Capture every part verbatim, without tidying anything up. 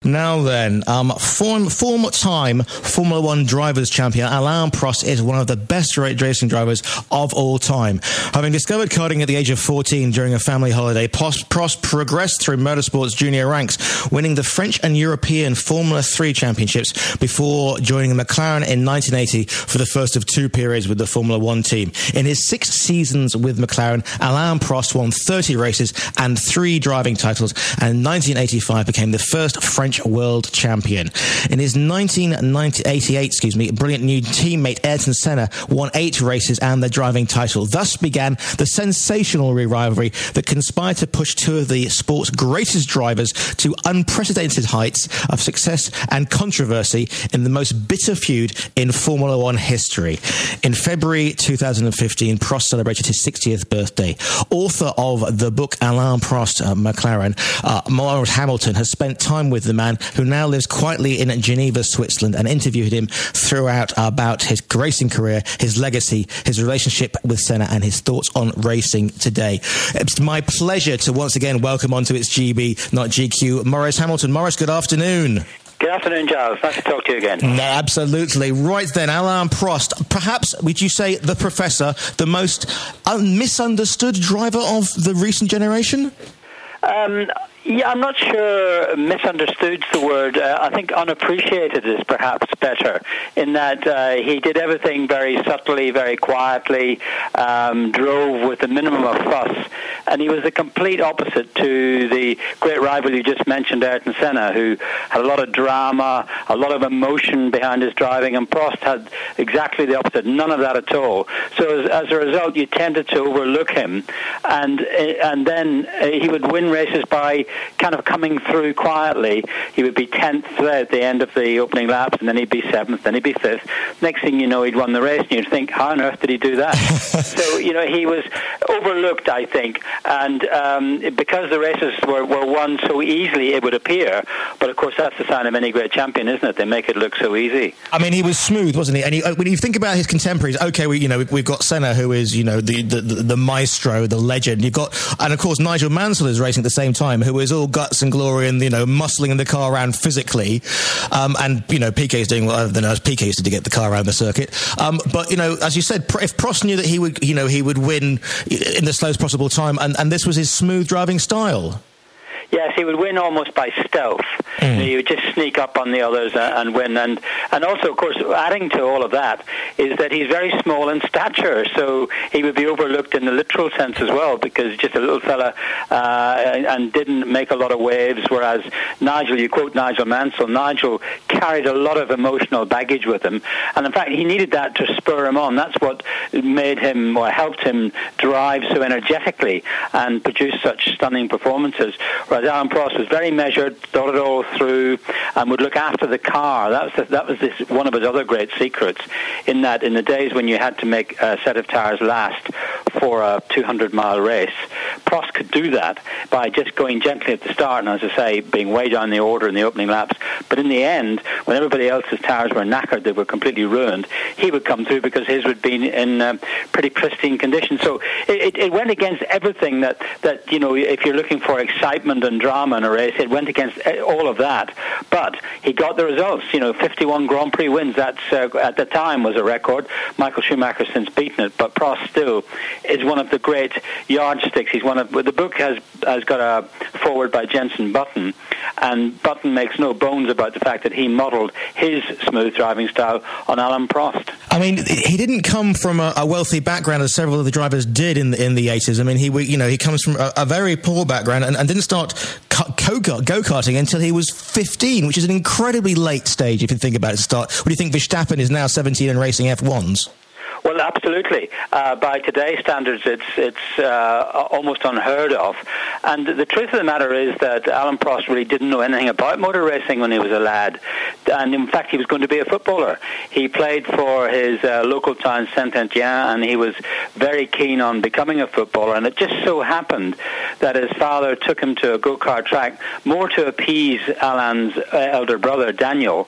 Now then, um, form, former-time Formula One Drivers' Champion Alain Prost is one of the best racing drivers of all time. Having discovered karting at the age of fourteen during a family holiday, Prost, Prost progressed through motorsport's junior ranks, winning the French and European Formula three championships before joining McLaren in nineteen eighty for the first of two periods with the Formula One team. In his six seasons with McLaren, Alain Prost won thirty races and three driving titles, and in nineteen eighty-five became the first French world champion. In his nineteen eighty-eight, excuse me, brilliant new teammate Ayrton Senna won eight races and the driving title. Thus began the sensational rivalry that conspired to push two of the sport's greatest drivers to unprecedented heights of success and controversy in the most bitter feud in Formula One history. In February two thousand fifteen, Prost celebrated his sixtieth birthday. Author of the book Alain Prost, uh, McLaren, uh, Lewis Hamilton, has spent time with the man who now lives quietly in Geneva, Switzerland, and interviewed him throughout about his racing career, his legacy, his relationship with Senna, and his thoughts on racing today. It's my pleasure to once again welcome onto its G B, not G Q, Maurice Hamilton. Maurice, good afternoon. Good afternoon, Giles. Nice to talk to you again. No, absolutely. Right then, Alain Prost, perhaps, would you say, the professor, the most un- misunderstood driver of the recent generation? Um... Yeah, I'm not sure misunderstood's the word. Uh, I think unappreciated is perhaps better, in that uh, he did everything very subtly, very quietly, um, drove with a minimum of fuss, and he was the complete opposite to the great rival you just mentioned, Ayrton Senna, who had a lot of drama, a lot of emotion behind his driving, and Prost had exactly the opposite, none of that at all. So as, as a result, you tended to overlook him, and, and then uh, he would win races by kind of coming through quietly. He would be tenth at the end of the opening laps, and then he'd be seventh, then he'd be fifth. Next thing you know, he'd won the race, and you'd think, how on earth did he do that? So, you know, he was overlooked, I think, and um, because the races were, were won so easily, it would appear, but of course that's the sign of any great champion, isn't it? They make it look so easy. I mean, he was smooth, wasn't he? And he, when you think about his contemporaries, okay, we, you know, we've got Senna, who is, you know, the, the, the maestro, the legend. You've got, and of course, Nigel Mansell is racing at the same time, who is all guts and glory and, you know, muscling the car around physically. Um, and, you know, Piquet's doing whatever than as Piquet used to get the car around the circuit. Um, but, you know, as you said, if Prost knew that he would, you know, he would win in the slowest possible time, and, and this was his smooth driving style. Yes, he would win almost by stealth. Mm. He would just sneak up on the others and win. And, and also, of course, adding to all of that is that he's very small in stature, so he would be overlooked in the literal sense as well, because just a little fella uh, and didn't make a lot of waves, whereas Nigel, you quote Nigel Mansell, Nigel carried a lot of emotional baggage with him. And in fact, he needed that to spur him on. That's what made him, or helped him drive so energetically and produce such stunning performances. Whereas Alain Prost was very measured, thought it all through, and would look after the car. That was the, that was this, one of his other great secrets, in that in the days when you had to make a set of tyres last for a two hundred mile race, Prost could do that by just going gently at the start, and as I say, being way down the order in the opening laps. But in the end, when everybody else's tyres were knackered, they were completely ruined, he would come through because his would be in uh, pretty pristine condition. So it, it went against everything that, that, you know, if you're looking for excitement and drama in a race, it went against all of that. But he got the results. You know, fifty-one Grand Prix wins. That's uh, at the time was a record. Michael Schumacher's since beaten it, but Prost still is one of the great yardsticks. He's one of the book has has got a foreword by Jenson Button, and Button makes no bones about the fact that he modelled his smooth driving style on Alain Prost. I mean, he didn't come from a, a wealthy background as several of the drivers did in the, in the eighties. I mean, he you know he comes from a, a very poor background and, and didn't start go-karting until he was fifteen, which is an incredibly late stage if you think about it. Start. What do you think Verstappen is now seventeen and racing F ones? Well, absolutely. Uh, by today's standards, it's it's uh, almost unheard of. And the truth of the matter is that Alain Prost really didn't know anything about motor racing when he was a lad. And in fact, he was going to be a footballer. He played for his uh, local town, Saint-Étienne, and he was very keen on becoming a footballer. And it just so happened that his father took him to a go-kart track, more to appease Alain's uh, elder brother, Daniel,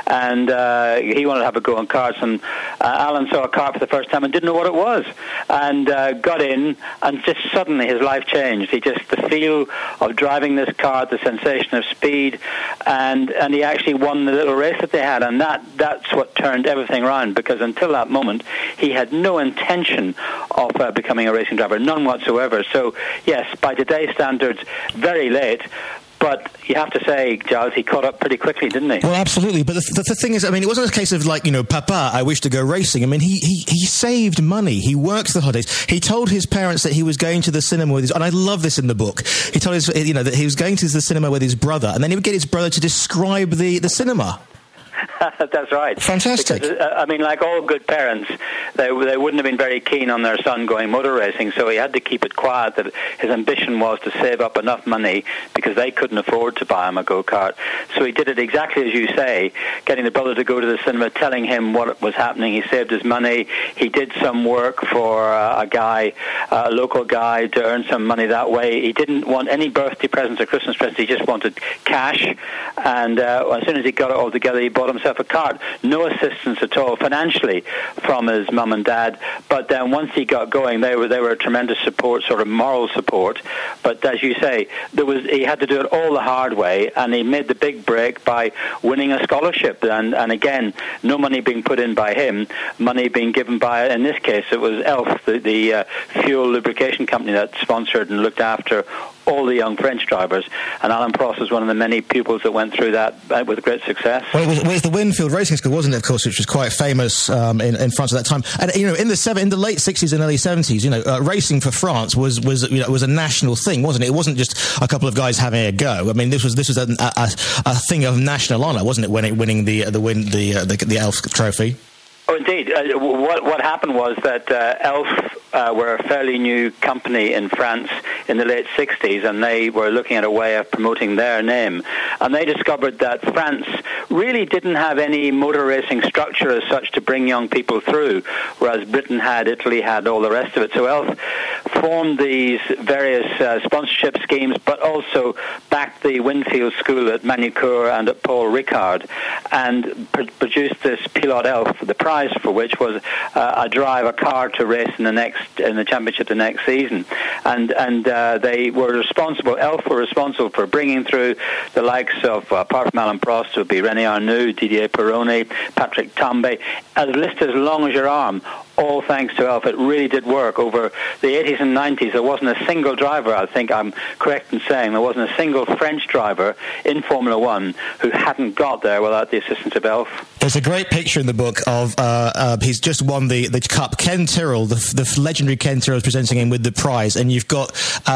and uh, he wanted to have a go on karts, and uh, Alan saw a kart for the first time and didn't know what it was, and uh, got in, and just suddenly his life changed. He just, the feel of driving this kart, the sensation of speed, and and he actually won the little race that they had, and that that's what turned everything around, because until that moment he had no intention of uh, becoming a racing driver, none whatsoever. So yes, by today's standards, very late. But you have to say, Giles, he caught up pretty quickly, didn't he? Well, absolutely. But the, the, the thing is, I mean, it wasn't a case of like, you know, Papa, I wish to go racing. I mean, he, he, he saved money. He worked the holidays. He told his parents that he was going to the cinema with his, and I love this in the book. He told his, you know, that he was going to the cinema with his brother, and then he would get his brother to describe the, the cinema. That's right. Fantastic. Because, uh, I mean, like all good parents, they they wouldn't have been very keen on their son going motor racing, so he had to keep it quiet that his ambition was to save up enough money because they couldn't afford to buy him a go-kart. So he did it exactly as you say, getting the brother to go to the cinema, telling him what was happening. He saved his money. He did some work for uh, a guy, uh, a local guy, to earn some money that way. He didn't want any birthday presents or Christmas presents. He just wanted cash. And uh, as soon as he got it all together, he bought himself a kart. No assistance at all financially from his mum and dad, but then once he got going, they were they were a tremendous support, sort of moral support. But as you say, there was he had to do it all the hard way, and he made the big break by winning a scholarship. And and again, no money being put in by him, money being given by, in this case, it was Elf, the, the uh, fuel lubrication company that sponsored and looked after all the young French drivers, and Alan Prost was one of the many pupils that went through that uh, with great success. Well, it was, it was the Winfield Racing School, wasn't it, of course, which was quite famous um, in, in France at that time. And, you know, in the seven, in the late sixties and early seventies, you know, uh, racing for France was, was, you know, was a national thing, wasn't it? It wasn't just a couple of guys having a go. I mean, this was this was a, a, a thing of national honour, wasn't it, when it winning the the win the uh, the, the Elf Trophy? Oh, indeed. Uh, what what happened was that uh, Elf uh, were a fairly new company in France in the late sixties, and they were looking at a way of promoting their name. And they discovered that France really didn't have any motor racing structure as such to bring young people through, whereas Britain had, Italy had, all the rest of it. So Elf formed these various uh, sponsorship schemes, but also backed the Winfield School at Manucourt and at Paul Ricard, and pr- produced this Pilote Elf, the prize for which was uh, a drive a car to race in the next in the championship the next season, and and uh, they were responsible. Elf were responsible for bringing through the likes of, uh, apart from Alan Prost, would be René Arnoux, Didier Pironi, Patrick Tambay, a list as long as your arm. All thanks to Elf. It really did work over the eighties and nineties. There wasn't a single driver, I think I'm correct in saying, there wasn't a single French driver in Formula One who hadn't got there without the assistance of Elf. There's a great picture in the book of, uh, uh, he's just won the, the Cup. Ken Tyrrell, the, the legendary Ken Tyrrell is presenting him with the prize, and you've got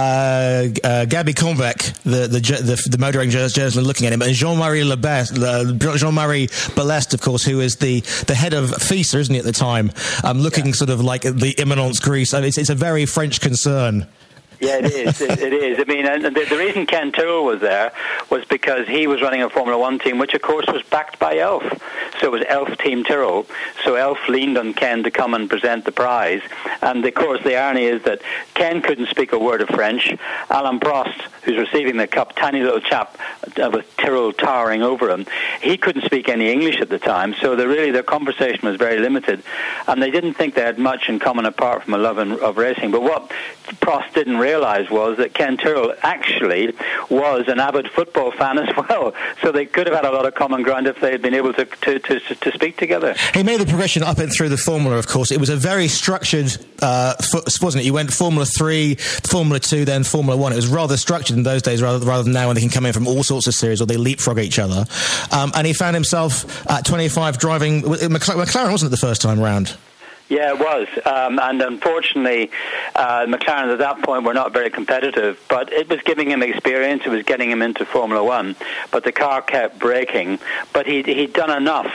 uh, uh, Gabby Convec, the, the, the, the motoring journalist, looking at him, and Jean-Marie Lebest, uh, Jean-Marie Belest, of course, who is the, the head of FISA, isn't he, at the time, um, looking yeah. sort of like the imminence Greece. I mean, it's, it's a very French concern. Yeah, it is. It, it is. I mean, and the, the reason Ken Tyrrell was there was because he was running a Formula One team, which, of course, was backed by Elf. So it was Elf Team Tyrrell. So Elf leaned on Ken to come and present the prize. And, of course, the irony is that Ken couldn't speak a word of French. Alan Prost, who's receiving the cup, tiny little chap uh, with Tyrrell towering over him, he couldn't speak any English at the time. So the, really their conversation was very limited. And they didn't think they had much in common apart from a love of racing. But what Prost didn't realize was that Ken Tyrrell actually was an avid football fan as well. So they could have had a lot of common ground if they had been able to to, to, to speak together. He made the progression up and through the Formula, of course. It was a very structured, uh, wasn't it? You went Formula three, Formula two, then Formula one. It was rather structured in those days rather, rather than now when they can come in from all sorts of series or they leapfrog each other. Um, and he found himself at twenty-five driving, McLaren wasn't it the first time round? Yeah, it was. Um, and unfortunately, uh, McLaren at that point were not very competitive, but it was giving him experience. It was getting him into Formula One. But the car kept breaking. But he'd, he'd done enough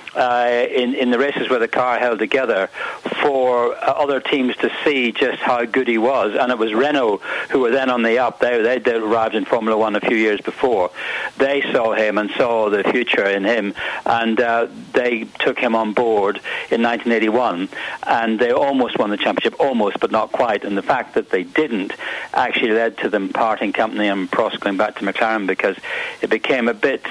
uh, in, in the races where the car held together for uh, other teams to see just how good he was. And it was Renault, who were then on the up. They, they'd arrived in Formula One a few years before. They saw him and saw the future in him. And uh, they took him on board in nineteen eighty-one. And they almost won the championship, almost, but not quite. And the fact that they didn't actually led to them parting company and Prost going back to McLaren, because it became a bit...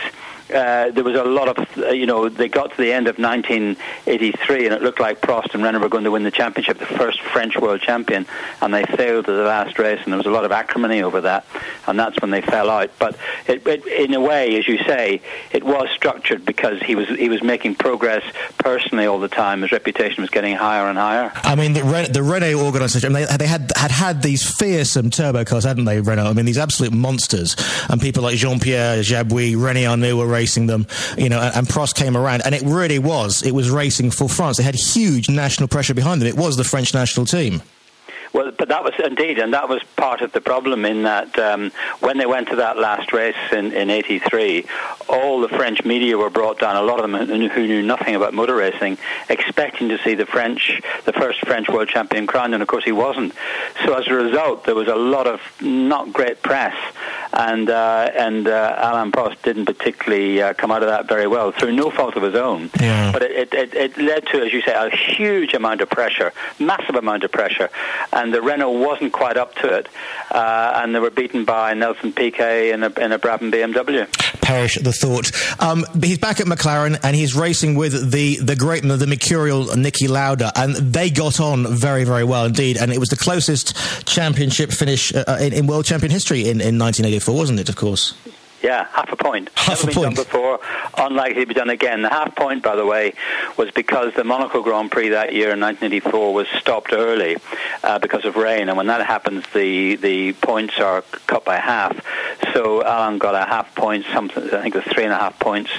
uh, there was a lot of, uh, you know, they got to the end of nineteen eighty-three and it looked like Prost and Renner were going to win the championship, the first French world champion, and they failed at the last race, and there was a lot of acrimony over that, and that's when they fell out. But it, it, in a way, as you say, it was structured because he was he was making progress personally all the time. His reputation was getting higher and higher. I mean, the, Ren- the Renault organisation, they, they had, had had these fearsome turbo cars, hadn't they, Renault? I mean, these absolute monsters. And people like Jean-Pierre Jabouille, René Arnoux were racing them, you know, and, and Prost came around. And it really was. It was racing for France. They had huge national pressure behind them. It was the French national team. Well, but that was indeed, and that was part of the problem in that um, when they went to that last race in, in eighty-three, all the French media were brought down, a lot of them who knew nothing about motor racing, expecting to see the French, the first French world champion crowned, and of course he wasn't. So as a result, there was a lot of not great press, and uh, and uh, Alain Prost didn't particularly uh, come out of that very well, through no fault of his own. Yeah. But it, it, it led to, as you say, a huge amount of pressure, massive amount of pressure, and the Renault wasn't quite up to it, uh, and they were beaten by Nelson Piquet in a, in a Brabham B M W. Perish the thought. Um, he's back at McLaren, and he's racing with the, the great, the mercurial Niki Lauda, and they got on very, very well indeed, and it was the closest championship finish uh, in, in world champion history in, in nineteen eighty-four, wasn't it, of course? Yeah, half a point. Half Never a been point. done before, unlikely to be done again. The half point, by the way, was because the Monaco Grand Prix that year in nineteen eighty-four was stopped early uh, because of rain, and when that happens, the, the points are cut by half. So Alan got a half point, something, I think it was three and a half points.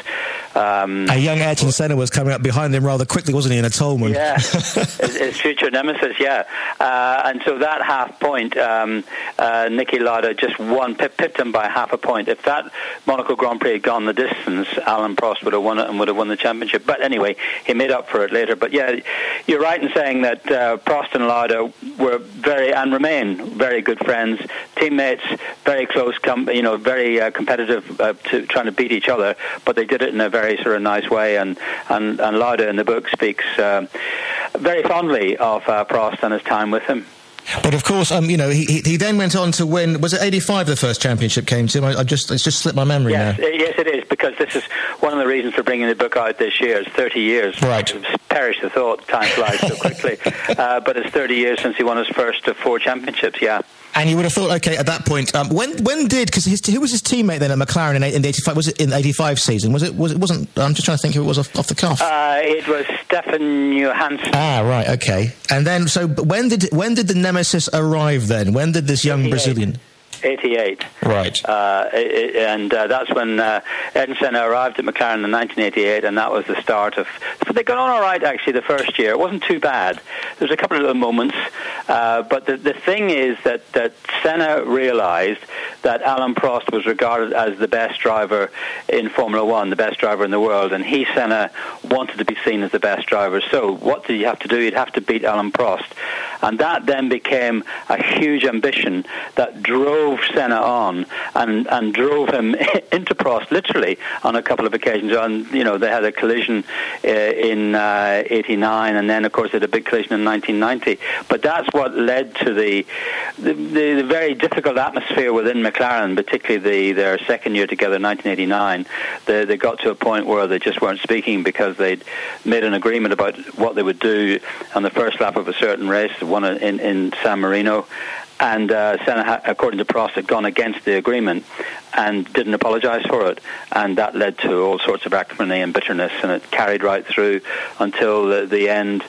Um, a young Ayrton Senna was coming up behind him rather quickly, wasn't he, in a Tolman? Yeah, his, his future nemesis, yeah. Uh, and so that half point, um, uh, Niki Lauda just won, pip, pipped him by half a point. If that Monaco Grand Prix had gone the distance, Alain Prost would have won it and would have won the championship. But anyway, he made up for it later. But yeah, you're right in saying that uh, Prost and Lauda were very, and remain very good friends, teammates, very close, com- you know, very uh, competitive, uh, to trying to beat each other. But they did it in a very sort of nice way. And and, and Lauda in the book speaks uh, very fondly of uh, Prost and his time with him. But of course, um, you know, he he then went on to win. Was it eighty-five the first championship came to him? I, I just it's just slipped my memory yes, now. Yes, it is, because this is one of the reasons for bringing the book out this year. It's thirty years. Right. Perish the thought, time flies so quickly. uh, but it's thirty years since he won his first of four championships. Yeah. And you would have thought, okay, at that point, um, when when did because who was his teammate then at McLaren in, in the eighty-five? Was it in the eighty-five season? Was it? Was it wasn't? I'm just trying to think who it was off, off the cuff. Uh, it was Stefan Johansson. Ah, right, okay. And then, so when did when did the nemesis arrive then? When did this young Brazilian? eighty-eight. Right. Uh, it, and uh, that's when uh, Ayrton Senna arrived at McLaren in nineteen eighty-eight, and that was the start of... So they got on all right, actually, the first year. It wasn't too bad. There was a couple of little moments. Uh, but the, the thing is that, that Senna realized that Alain Prost was regarded as the best driver in Formula One, the best driver in the world, and he, Senna, wanted to be seen as the best driver. So what did you have to do? You'd have to beat Alain Prost. And that then became a huge ambition that drove Senna on and, and drove him into Prost, literally, on a couple of occasions. And, you know, they had a collision uh, in uh, eighty-nine, and then, of course, they had a big collision in nineteen ninety. But that's what led to the the, the, the very difficult atmosphere within McLaren, particularly the, their second year together, nineteen eighty-nine. They, they got to a point where they just weren't speaking because they'd made an agreement about what they would do on the first lap of a certain race, one in, in San Marino. And uh, Senna, according to Prost, had gone against the agreement and didn't apologise for it. And that led to all sorts of acrimony and bitterness, and it carried right through until the, the end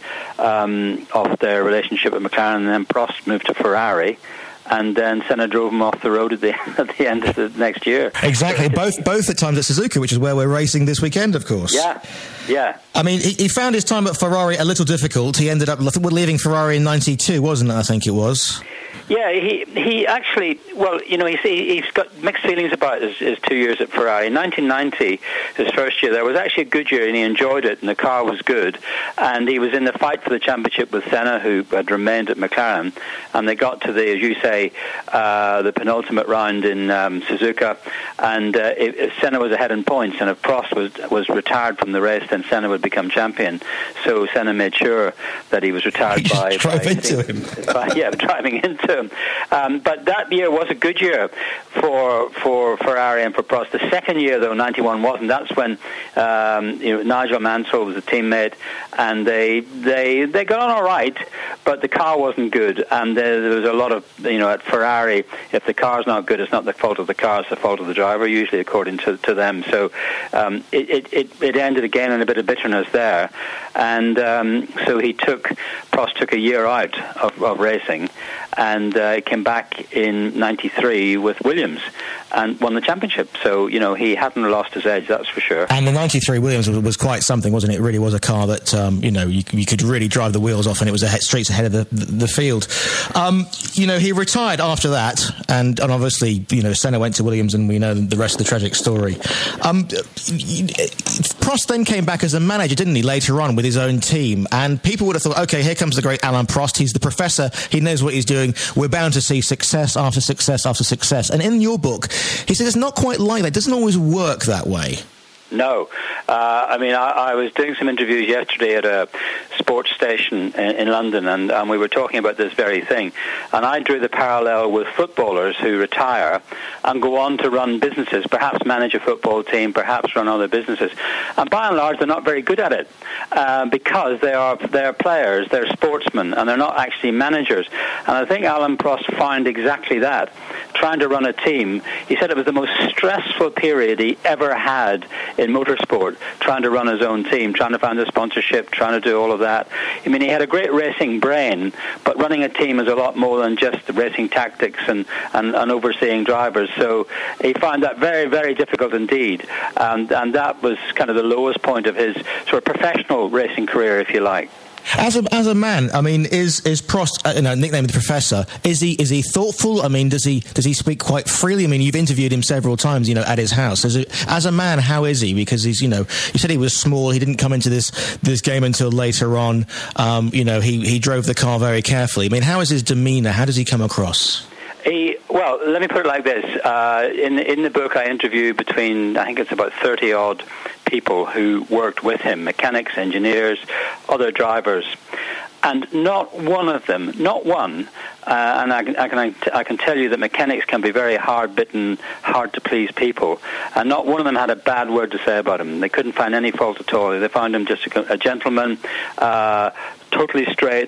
um, of their relationship with McLaren. And then Prost moved to Ferrari, and then Senna drove him off the road at the, at the end of the next year. Exactly, both both at times at Suzuka, which is where we're racing this weekend, of course. Yeah, yeah. I mean, he, he found his time at Ferrari a little difficult. He ended up leaving Ferrari in ninety-two, wasn't it, I think it was? Yeah, he he actually, well, you know, he's, he's got mixed feelings about his, his two years at Ferrari. In nineteen ninety, his first year there, was actually a good year, and he enjoyed it, and the car was good. And he was in the fight for the championship with Senna, who had remained at McLaren. And they got to the, as you say, uh, the penultimate round in um, Suzuka, and uh, it, Senna was ahead in points, and if Prost was, was retired from the race, then Senna would become champion. So Senna made sure that he was retired he by... drove by into him. by, yeah, driving into to him. Um, but that year was a good year for for Ferrari and for Prost. The second year, though, ninety-one wasn't. That's when um, you know, Nigel Mansell was a teammate, and they they they got on all right, but the car wasn't good, and there, there was a lot of, you know, at Ferrari, if the car's not good, it's not the fault of the car, it's the fault of the driver, usually according to, to them. So um, it, it, it, it ended again in a bit of bitterness there, and um, so he took, Prost took a year out of, of racing, and uh, came back in ninety-three with Williams and won the championship. So, you know, he hadn't lost his edge, that's for sure. And the ninety-three Williams was, was quite something, wasn't it? It really was a car that, um, you know, you, you could really drive the wheels off, and it was ahead, streets ahead of the, the, the field. Um, you know, he retired after that, and, and obviously, you know, Senna went to Williams, and we know the rest of the tragic story. Um, Prost then came back as a manager, didn't he, later on with his own team, and people would have thought, okay, here comes the great Alain Prost, he's the professor, he knows what he's doing, we're bound to see success after success after success. And in your book, he says it's not quite like that, it doesn't always work that way. No. Uh, I mean, I, I was doing some interviews yesterday at a sports station in, in London, and, and we were talking about this very thing. And I drew the parallel with footballers who retire and go on to run businesses, perhaps manage a football team, perhaps run other businesses. And by and large, they're not very good at it uh, because they are they're players, they're sportsmen, and they're not actually managers. And I think Alain Prost found exactly that. Trying to run a team, he said it was the most stressful period he ever had in motorsport, trying to run his own team, trying to find a sponsorship, trying to do all of that. I mean, he had a great racing brain, but running a team is a lot more than just racing tactics and, and, and overseeing drivers. So he found that very, very difficult indeed. And, and that was kind of the lowest point of his sort of professional racing career, if you like. As a as a man, I mean, is is Prost, uh, you know, nicknamed the Professor? Is he is he thoughtful? I mean, does he does he speak quite freely? I mean, you've interviewed him several times, you know, at his house. As a, as a man, how is he? Because he's, you know, you said he was small. He didn't come into this this game until later on. Um, you know, he he drove the car very carefully. I mean, how is his demeanour? How does he come across? He, well, let me put it like this. Uh, in in the book, I interviewed between, I think it's about thirty odd people who worked with him, mechanics, engineers, other drivers, and not one of them, not one, uh, and I can, I can I can tell you that mechanics can be very hard-bitten, hard-to-please people, and not one of them had a bad word to say about him. They couldn't find any fault at all. They found him just a, a gentleman, uh, totally straight,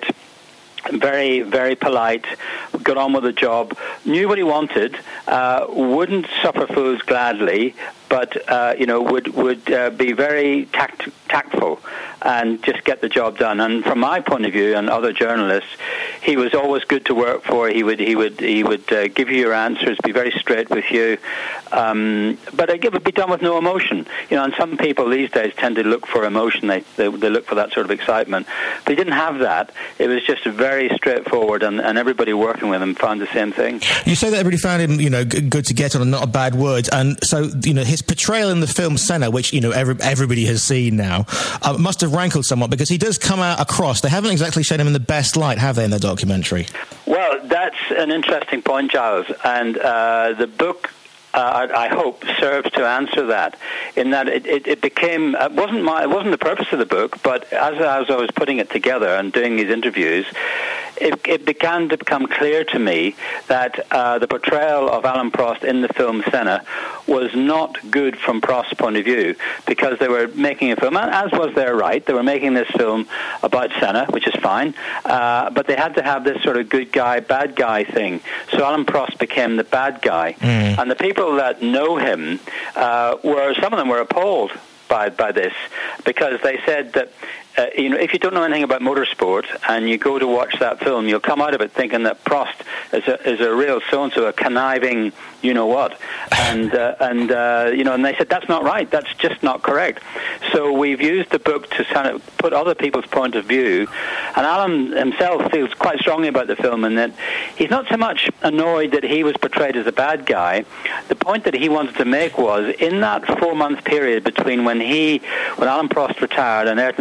very, very polite, got on with the job, knew what he wanted, uh, wouldn't suffer fools gladly, but uh, you know, would would uh, be very tact, tactful and just get the job done. And from my point of view, and other journalists, he was always good to work for. He would he would he would uh, give you your answers, be very straight with you, um, but it would be done with no emotion. You know, and some people these days tend to look for emotion. They they, they look for that sort of excitement. But he didn't have that. It was just very straightforward, and, and everybody working with him found the same thing. You say that everybody found him, you know, good to get on and not a bad word. And so, you know, his portrayal in the film Senna, which, you know, every, everybody has seen now, uh, must have rankled somewhat, because he does come out across. They haven't exactly shown him in the best light, have they, in the documentary? Well, that's an interesting point, Giles. And uh, the book, Uh, I, I hope, serves to answer that. In that it, it, it became it wasn't my it wasn't the purpose of the book, but as, as I was putting it together and doing these interviews, it, it began to become clear to me that uh, the portrayal of Alain Prost in the film Senna was not good from Prost's point of view, because they were making a film, as was their right. They were making this film about Senna, which is fine, uh, but they had to have this sort of good guy, bad guy thing. So Alain Prost became the bad guy, mm. and the people that know him uh, were some of them were appalled by by this, because they said that uh, you know, if you don't know anything about motorsport and you go to watch that film, you'll come out of it thinking that Prost is a is a real so and so, a conniving you know what, and uh, and uh, you know, and they said that's not right, that's just not correct. So we've used the book to kind of put other people's point of view, and Alan himself feels quite strongly about the film, in that he's not so much annoyed that he was portrayed as a bad guy. The point that he wanted to make was, in that four month period between when he when Alain Prost retired and Ayrton Senna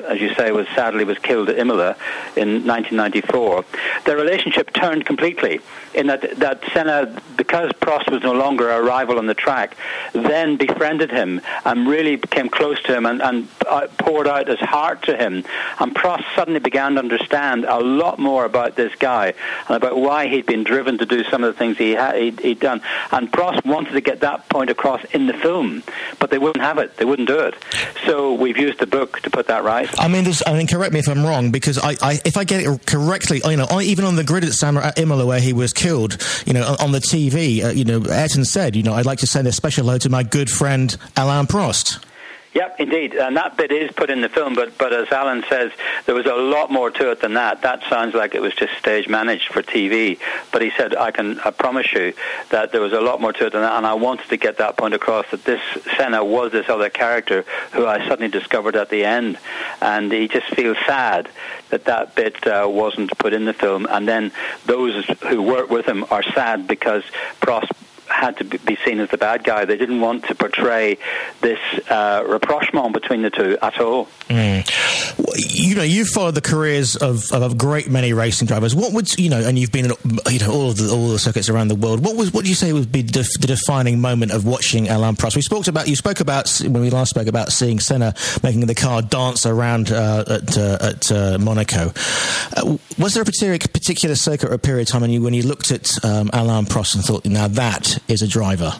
that, as you say, was sadly was killed at Imola in nineteen ninety-four, their relationship turned completely in that, that Senna, because Prost was no longer a rival on the track, then befriended him and really became close to him and, and poured out his heart to him. And Prost suddenly began to understand a lot more about this guy and about why he'd been driven to do some of the things he had, he'd, he'd done. And Prost wanted to get that point across in the film, but they wouldn't have it. They wouldn't do it. So we've used the book to put that right. I mean, I mean, correct me if I'm wrong, because I, I, if I get it correctly, you know, even on the grid at, Sam, at Imola where he was killed, you know, on the T V, uh, you know, Ayrton said, you know, I'd like to send a special hello to my good friend Alain Prost. Yep, indeed, and that bit is put in the film, but, but as Alan says, there was a lot more to it than that. That sounds like it was just stage managed for T V, but he said, I can I promise you that there was a lot more to it than that, and I wanted to get that point across, that this Senna was this other character who I suddenly discovered at the end, and he just feels sad that that bit uh, wasn't put in the film, and then those who worked with him are sad because Prost had to be seen as the bad guy. They didn't want to portray this uh, rapprochement between the two at all. Mm. You know, you've followed the careers of, of a great many racing drivers. What would, you know, and you've been in, you know, all of the all the circuits around the world. What was what do you say would be def, the defining moment of watching Alain Prost? We spoke about you spoke about when we last spoke about seeing Senna making the car dance around uh, at uh, at uh, Monaco. Uh, was there a particular particular circuit or period of time when you when you looked at um, Alain Prost and thought, now that is a driver?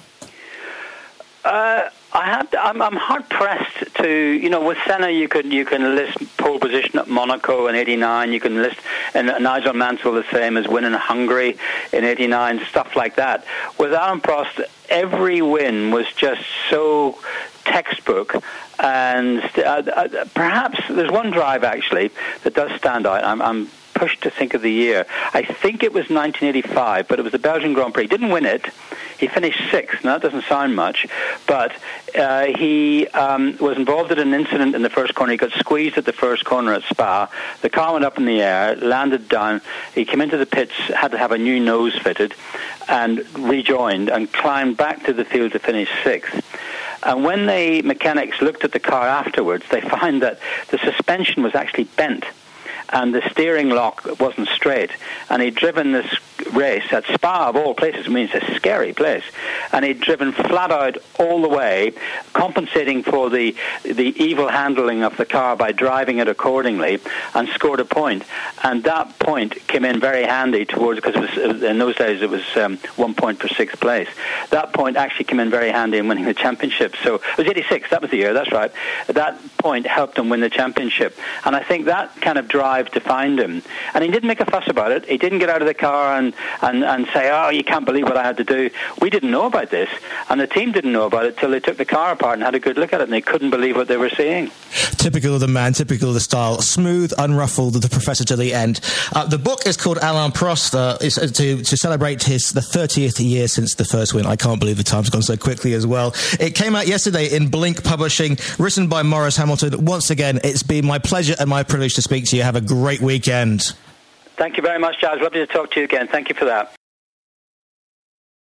Uh, I have. To, I'm, I'm hard pressed to. You know, with Senna, you can you can list pole position at Monaco in eighty-nine. You can list and Nigel Mansell the same as winning Hungary in eighty-nine. Stuff like that. With Alain Prost, every win was just so textbook. And uh, uh, perhaps there's one drive actually that does stand out. I'm. I'm pushed to think of the year. I think it was nineteen eighty-five, but it was the Belgian Grand Prix. He didn't win it. He finished sixth. Now, that doesn't sound much, but uh, he um, was involved in an incident in the first corner. He got squeezed at the first corner at Spa. The car went up in the air, landed down. He came into the pits, had to have a new nose fitted, and rejoined and climbed back to the field to finish sixth. And when the mechanics looked at the car afterwards, they found that the suspension was actually bent, and the steering lock wasn't straight. And he'd driven this race at Spa, of all places. I mean, it's a scary place. And he'd driven flat out all the way, compensating for the the evil handling of the car by driving it accordingly, and scored a point. And that point came in very handy towards, because it was, in those days it was um, one point for sixth place. That point actually came in very handy in winning the championship. So it was eighty-six, that was the year, that's right. That point helped him win the championship. And I think that kind of drive defined him. And he didn't make a fuss about it. He didn't get out of the car and, and, and say, oh, you can't believe what I had to do. We didn't know about this, and the team didn't know about it till they took the car apart and had a good look at it, and they couldn't believe what they were seeing. Typical of the man, typical of the style. Smooth, unruffled, the professor to the end. Uh, the book is called Alain Prost. Uh, it's uh, to, to celebrate his the thirtieth year since the first win. I can't believe the time's gone so quickly as well. It came out yesterday in Blink Publishing, written by Maurice Hamilton. Once again, it's been my pleasure and my privilege to speak to you. Have a great weekend. Thank you very much, Giles. Lovely to talk to you again. Thank you for that.